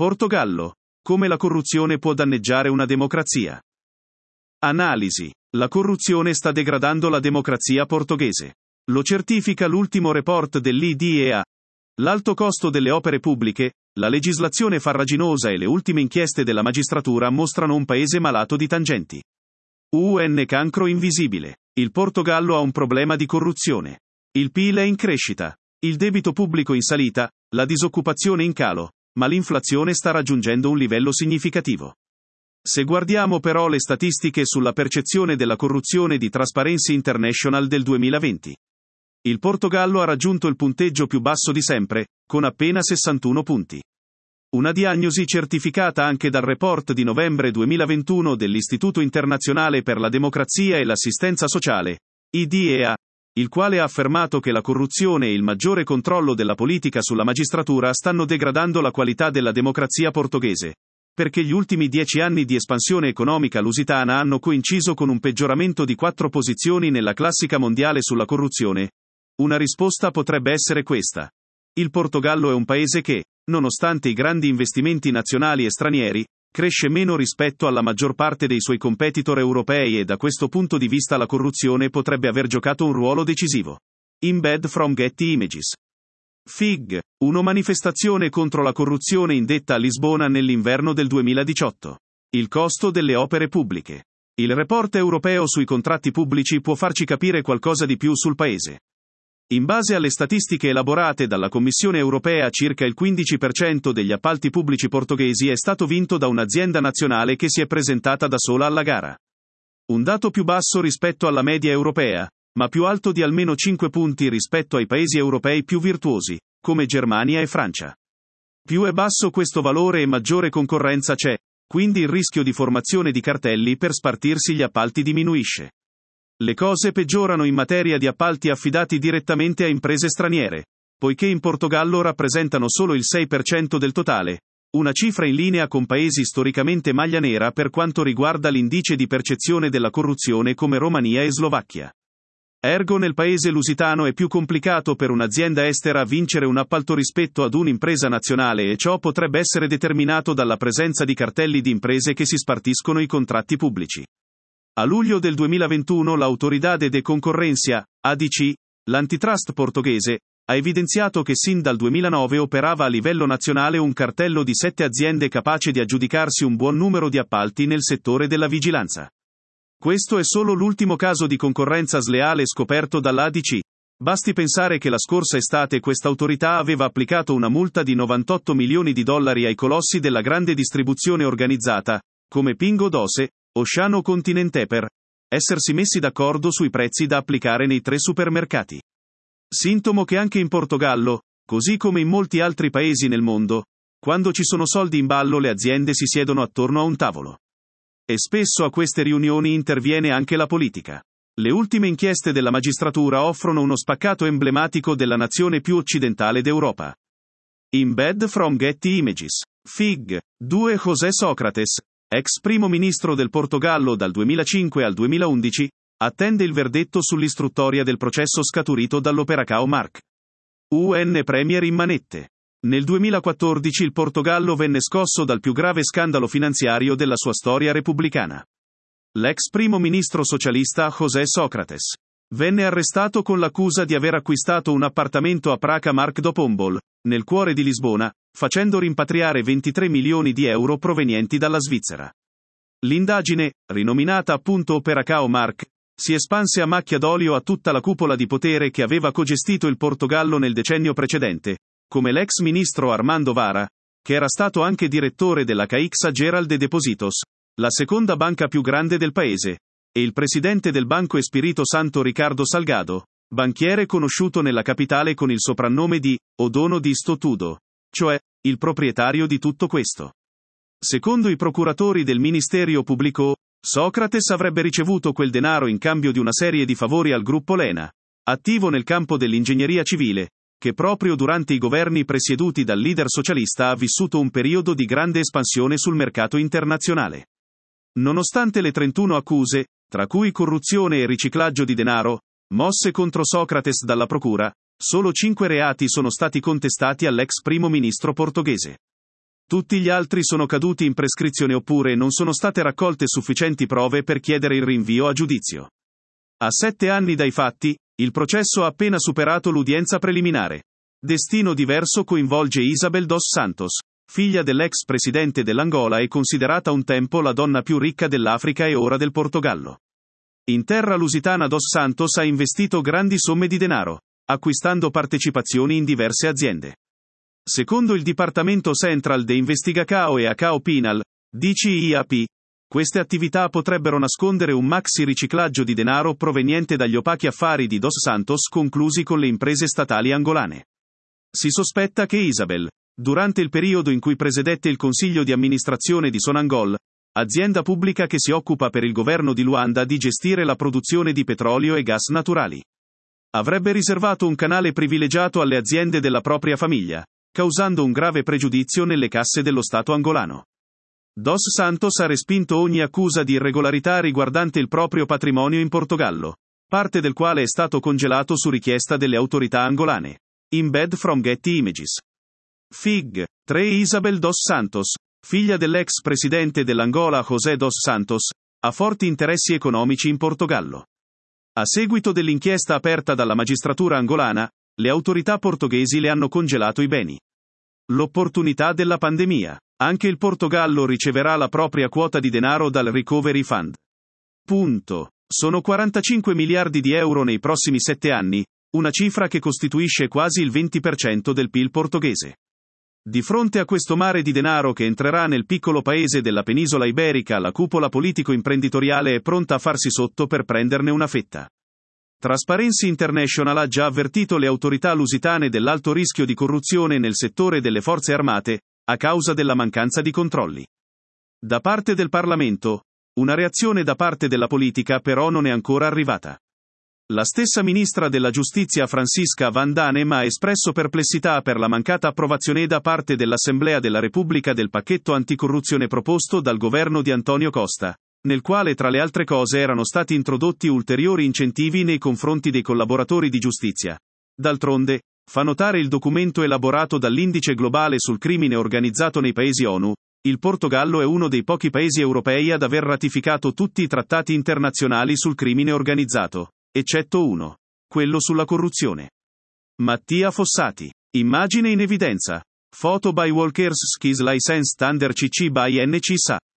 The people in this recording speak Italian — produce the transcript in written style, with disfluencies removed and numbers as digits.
Portogallo. Come la corruzione può danneggiare una democrazia. Analisi. La corruzione sta degradando la democrazia portoghese. Lo certifica l'ultimo report dell'IDEA. L'alto costo delle opere pubbliche, la legislazione farraginosa e le ultime inchieste della magistratura mostrano un paese malato di tangenti. Un cancro invisibile. Il Portogallo ha un problema di corruzione. Il PIL è in crescita. Il debito pubblico in salita, la disoccupazione in calo, ma l'inflazione sta raggiungendo un livello significativo. Se guardiamo però le statistiche sulla percezione della corruzione di Transparency International del 2020. Il Portogallo ha raggiunto il punteggio più basso di sempre, con appena 61 punti. Una diagnosi certificata anche dal report di novembre 2021 dell'Istituto Internazionale per la Democrazia e l'Assistenza Sociale, IDEA, il quale ha affermato che la corruzione e il maggiore controllo della politica sulla magistratura stanno degradando la qualità della democrazia portoghese, perché gli ultimi 10 anni di espansione economica lusitana hanno coinciso con un peggioramento di 4 posizioni nella classica mondiale sulla corruzione. Una risposta potrebbe essere questa. Il Portogallo è un paese che, nonostante i grandi investimenti nazionali e stranieri, cresce meno rispetto alla maggior parte dei suoi competitor europei e da questo punto di vista la corruzione potrebbe aver giocato un ruolo decisivo. Embed from Getty Images. FIG, una manifestazione contro la corruzione indetta a Lisbona nell'inverno del 2018. Il costo delle opere pubbliche. Il report europeo sui contratti pubblici può farci capire qualcosa di più sul paese. In base alle statistiche elaborate dalla Commissione europea, circa il 15% degli appalti pubblici portoghesi è stato vinto da un'azienda nazionale che si è presentata da sola alla gara. Un dato più basso rispetto alla media europea, ma più alto di almeno 5 punti rispetto ai paesi europei più virtuosi, come Germania e Francia. Più è basso questo valore e maggiore concorrenza c'è, quindi il rischio di formazione di cartelli per spartirsi gli appalti diminuisce. Le cose peggiorano in materia di appalti affidati direttamente a imprese straniere, poiché in Portogallo rappresentano solo il 6% del totale, una cifra in linea con paesi storicamente maglia nera per quanto riguarda l'indice di percezione della corruzione come Romania e Slovacchia. Ergo nel paese lusitano è più complicato per un'azienda estera vincere un appalto rispetto ad un'impresa nazionale e ciò potrebbe essere determinato dalla presenza di cartelli di imprese che si spartiscono i contratti pubblici. A luglio del 2021 l'Autoridade de Concorrencia, ADC, l'antitrust portoghese, ha evidenziato che sin dal 2009 operava a livello nazionale un cartello di 7 aziende capace di aggiudicarsi un buon numero di appalti nel settore della vigilanza. Questo è solo l'ultimo caso di concorrenza sleale scoperto dall'ADC. Basti pensare che la scorsa estate questa autorità aveva applicato una multa di 98 milioni di dollari ai colossi della grande distribuzione organizzata, come Pingo Doce, Oceano Continente per essersi messi d'accordo sui prezzi da applicare nei 3 supermercati. Sintomo che anche in Portogallo, così come in molti altri paesi nel mondo, quando ci sono soldi in ballo le aziende si siedono attorno a un tavolo. E spesso a queste riunioni interviene anche la politica. Le ultime inchieste della magistratura offrono uno spaccato emblematico della nazione più occidentale d'Europa. Embed from Getty Images. FIG. 2 José Sócrates, ex primo ministro del Portogallo dal 2005 al 2011, attende il verdetto sull'istruttoria del processo scaturito dall'Operacao Mark. UN Premier in manette. Nel 2014 il Portogallo venne scosso dal più grave scandalo finanziario della sua storia repubblicana. L'ex primo ministro socialista José Sócrates venne arrestato con l'accusa di aver acquistato un appartamento a Praca Mark do Pombal, nel cuore di Lisbona, facendo rimpatriare 23 milioni di euro provenienti dalla Svizzera. L'indagine, rinominata appunto Operacao Mark, si espanse a macchia d'olio a tutta la cupola di potere che aveva cogestito il Portogallo nel decennio precedente, come l'ex ministro Armando Vara, che era stato anche direttore della Caixa Geral de Depositos, la seconda banca più grande del paese, e il presidente del Banco Espírito Santo Ricardo Salgado, banchiere conosciuto nella capitale con il soprannome di O Dono disto tudo, cioè il proprietario di tutto questo. Secondo i procuratori del Ministério Público, Sócrates avrebbe ricevuto quel denaro in cambio di una serie di favori al gruppo Lena, attivo nel campo dell'ingegneria civile, che proprio durante i governi presieduti dal leader socialista ha vissuto un periodo di grande espansione sul mercato internazionale. Nonostante le 31 accuse, tra cui corruzione e riciclaggio di denaro, mosse contro Sócrates dalla procura, solo 5 reati sono stati contestati all'ex primo ministro portoghese. Tutti gli altri sono caduti in prescrizione oppure non sono state raccolte sufficienti prove per chiedere il rinvio a giudizio. A 7 anni dai fatti, il processo ha appena superato l'udienza preliminare. Destino diverso coinvolge Isabel dos Santos, figlia dell'ex presidente dell'Angola e considerata un tempo la donna più ricca dell'Africa e ora del Portogallo. In terra lusitana dos Santos ha investito grandi somme di denaro, acquistando partecipazioni in diverse aziende. Secondo il Dipartamento Central de Investigação e Acao Penal, DCIAP, queste attività potrebbero nascondere un maxi riciclaggio di denaro proveniente dagli opachi affari di dos Santos conclusi con le imprese statali angolane. Si sospetta che Isabel, durante il periodo in cui presiedette il consiglio di amministrazione di Sonangol, azienda pubblica che si occupa per il governo di Luanda di gestire la produzione di petrolio e gas naturali, avrebbe riservato un canale privilegiato alle aziende della propria famiglia, causando un grave pregiudizio nelle casse dello Stato angolano. Dos Santos ha respinto ogni accusa di irregolarità riguardante il proprio patrimonio in Portogallo, parte del quale è stato congelato su richiesta delle autorità angolane. Embed from Getty Images. Fig. 3 Isabel dos Santos, figlia dell'ex presidente dell'Angola José dos Santos, ha forti interessi economici in Portogallo. A seguito dell'inchiesta aperta dalla magistratura angolana, le autorità portoghesi le hanno congelato i beni. L'opportunità della pandemia. Anche il Portogallo riceverà la propria quota di denaro dal Recovery Fund. Sono 45 miliardi di euro nei prossimi 7 anni, una cifra che costituisce quasi il 20% del PIL portoghese. Di fronte a questo mare di denaro che entrerà nel piccolo paese della penisola iberica, la cupola politico-imprenditoriale è pronta a farsi sotto per prenderne una fetta. Transparency International ha già avvertito le autorità lusitane dell'alto rischio di corruzione nel settore delle forze armate, a causa della mancanza di controlli. Da parte del Parlamento, una reazione da parte della politica però non è ancora arrivata. La stessa ministra della Giustizia Francisca Van Danem ha espresso perplessità per la mancata approvazione da parte dell'Assemblea della Repubblica del pacchetto anticorruzione proposto dal governo di Antonio Costa, nel quale tra le altre cose erano stati introdotti ulteriori incentivi nei confronti dei collaboratori di giustizia. D'altronde, fa notare il documento elaborato dall'Indice globale sul crimine organizzato nei paesi ONU, il Portogallo è uno dei pochi paesi europei ad aver ratificato tutti i trattati internazionali sul crimine organizzato, eccetto uno, quello sulla corruzione. Mattia Fossati. Immagine in evidenza. Photo by Walkers Skis License Under CC by NCSA.